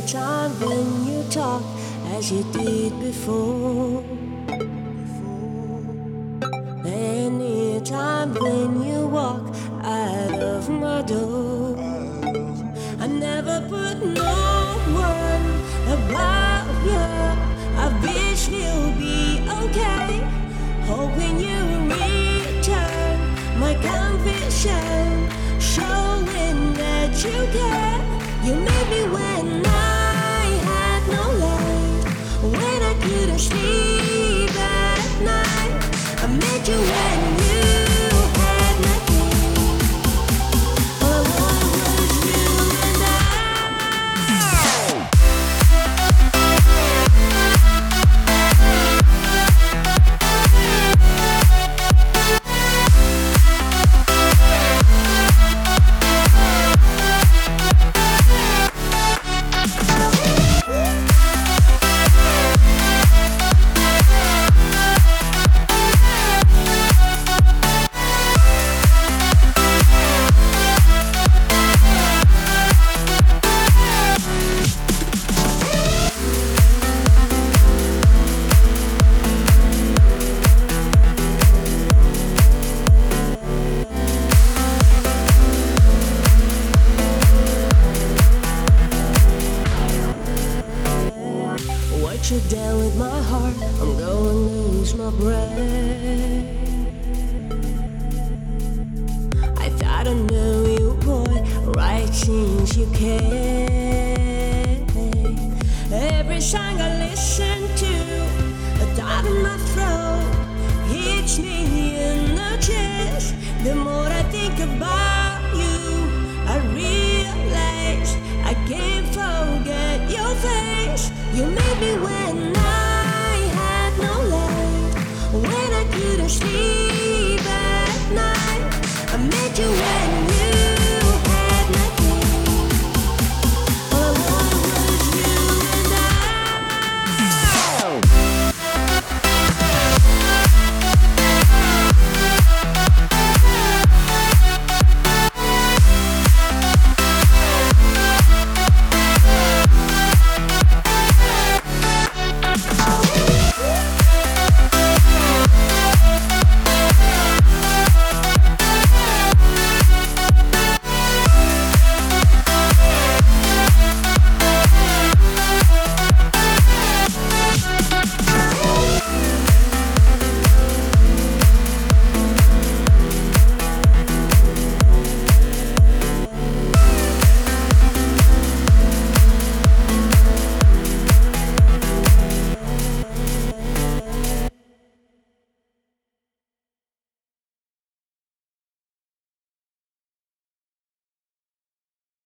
Anytime when you talk as you did before. Anytime when you walk out of my door. I never put no one about you. I wish you'll be okay. Hoping you return my confession, showing that you care. You made me when I had no light, when I couldn't sleep at night. I met you when you had nothing. All I wanted was you and I. What you done with my heart, I'm gonna lose my breath. I thought I knew you, boy, right since you came. Every song I listen to, a dot in my throat, hits me in the chest. The more I think about you, I realize I can't forget your face. You made me when I had no light, when I couldn't sleep at night. I met you when